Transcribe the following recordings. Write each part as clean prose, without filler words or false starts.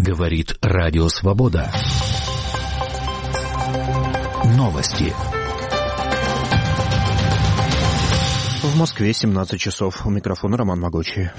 Говорит Радио Свобода. Новости. В Москве 17 часов. У микрофона Роман Могучий.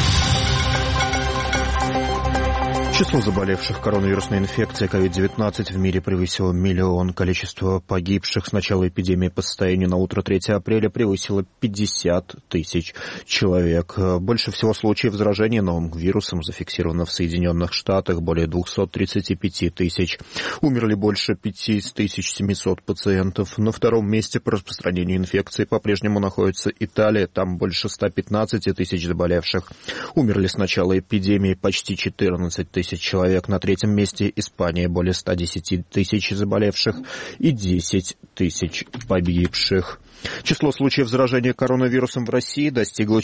Число заболевших коронавирусной инфекцией COVID-19 в мире превысило 1 миллион. Количество погибших с начала эпидемии по состоянию на утро 3 апреля превысило 50 тысяч человек. Больше всего случаев заражения новым вирусом зафиксировано в Соединенных Штатах, более 235 тысяч. Умерли больше 5700 пациентов. На втором месте по распространению инфекции по-прежнему находится Италия. Там больше 115 тысяч заболевших. Умерли с начала эпидемии почти 14 тысяч человек. На третьем месте Испания, более 110 тысяч заболевших и 10 тысяч погибших. Число случаев заражения коронавирусом в России достигло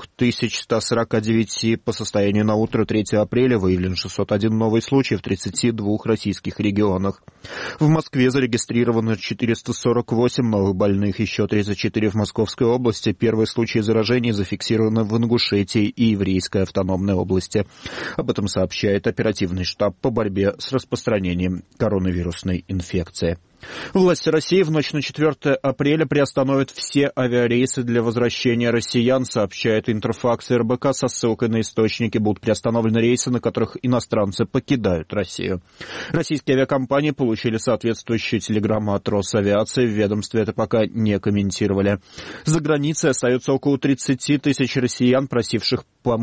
4149. По состоянию на утро 3 апреля выявлен 601 новый случай в 32 российских регионах. В Москве зарегистрировано 448 новых больных, еще 34 в Московской области. Первые случаи заражения зафиксированы в Ингушетии и Еврейской автономной области. Об этом сообщает оперативный штаб по борьбе с распространением коронавирусной инфекции. Власти России в ночь на 4 апреля приостановят все авиарейсы для возвращения россиян, сообщает Интерфакс и РБК со ссылкой на источники. Будут приостановлены рейсы, на которых иностранцы покидают Россию. Российские авиакомпании получили соответствующую телеграмму от Росавиации. В ведомстве это пока не комментировали. За границей остается около 30 тысяч россиян, просивших у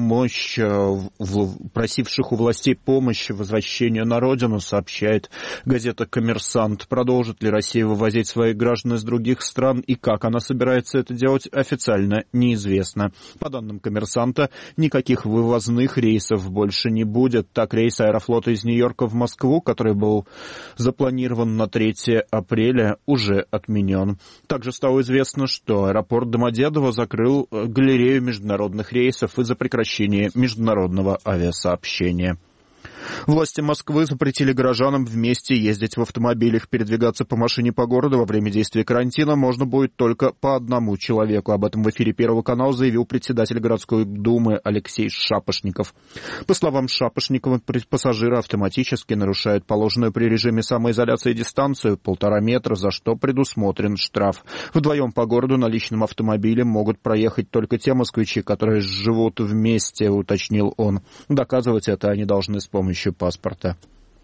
властей помощь возвращению на родину, сообщает газета «Коммерсант». Продолжит ли Россия вывозить своих граждан из других стран и как она собирается это делать, официально неизвестно. По данным «Коммерсанта», никаких вывозных рейсов больше не будет. Так, рейс Аэрофлота из Нью-Йорка в Москву, который был запланирован на 3 апреля, уже отменен. Также стало известно, что аэропорт Домодедово закрыл галерею международных рейсов из-за прекращения международного авиасообщения. Власти Москвы запретили горожанам вместе ездить в автомобилях. Передвигаться по машине по городу во время действия карантина можно будет только по одному человеку. Об этом в эфире Первого канала заявил председатель городской думы Алексей Шапошников. По словам Шапошникова, пассажиры автоматически нарушают положенную при режиме самоизоляции дистанцию 1,5 метра, за что предусмотрен штраф. Вдвоем по городу на личном автомобиле могут проехать только те москвичи, которые живут вместе, уточнил он. Доказывать это они должны с помощью паспорта.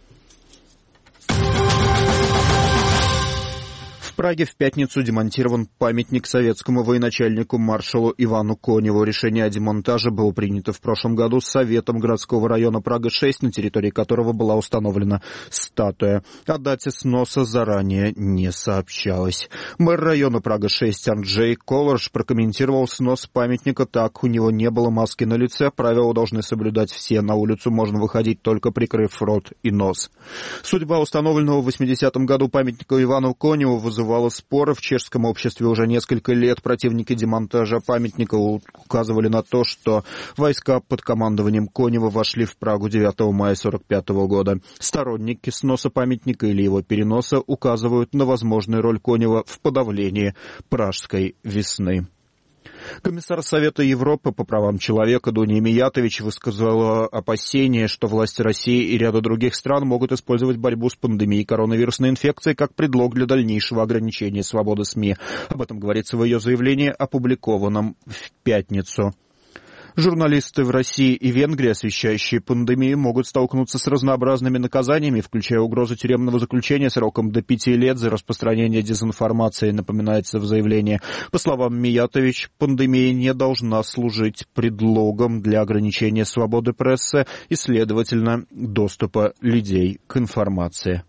В Праге в пятницу демонтирован памятник советскому военачальнику маршалу Ивану Коневу. Решение о демонтаже было принято в прошлом году Советом городского района Прага-6, на территории которого была установлена статуя. О дате сноса заранее не сообщалось. Мэр района Прага-6 Анджей Колорж прокомментировал снос памятника так: у него не было маски на лице, правила должны соблюдать все, на улицу можно выходить только прикрыв рот и нос. Судьба установленного в 80-м году памятника Ивану Коневу вызывала споры в чешском обществе уже несколько лет. Противники демонтажа памятника указывали на то, что войска под командованием Конева вошли в Прагу 9 мая 1945 года. Сторонники сноса памятника или его переноса указывают на возможную роль Конева в подавлении Пражской весны. Комиссар Совета Европы по правам человека Дуня Миятович высказала опасение, что власти России и ряда других стран могут использовать борьбу с пандемией коронавирусной инфекции как предлог для дальнейшего ограничения свободы СМИ. Об этом говорится в ее заявлении, опубликованном в пятницу. Журналисты в России и Венгрии, освещающие пандемию, могут столкнуться с разнообразными наказаниями, включая угрозу тюремного заключения сроком до 5 лет за распространение дезинформации, напоминается в заявлении. По словам Миятович, пандемия не должна служить предлогом для ограничения свободы прессы и, следовательно, доступа людей к информации.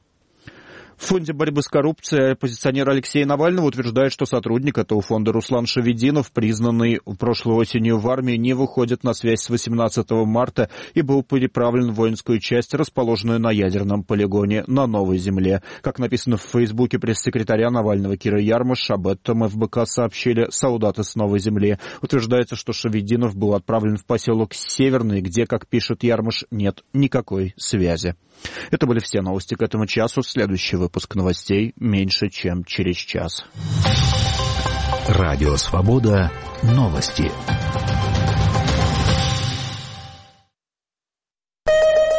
В фонде борьбы с коррупцией оппозиционер Алексей Навальный утверждает, что сотрудник этого фонда Руслан Шавидинов, признанный прошлой осенью в армию, не выходит на связь с 18 марта и был переправлен в воинскую часть, расположенную на ядерном полигоне на Новой Земле. Как написано в Фейсбуке пресс-секретаря Навального Киры Ярмыш, об этом ФБК сообщили солдаты с Новой Земли. Утверждается, что Шавидинов был отправлен в поселок Северный, где, как пишет Ярмыш, нет никакой связи. Это были все новости к этому часу. Следующий выпуск новостей меньше, чем через час. Радио Свобода. Новости.